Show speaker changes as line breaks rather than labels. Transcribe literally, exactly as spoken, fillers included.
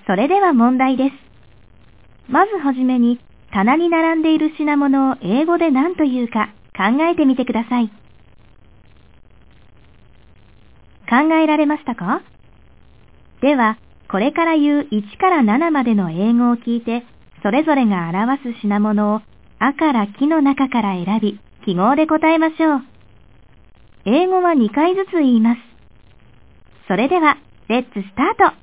それでは問題です。まずはじめに、棚に並んでいる品物を英語で何というか考えてみてください。考えられましたか？では、これから言ういちからななまでの英語を聞いて、それぞれが表す品物をあからきの中から選び、記号で答えましょう。英語はにかいずつ言います。それでは、レッツスタート！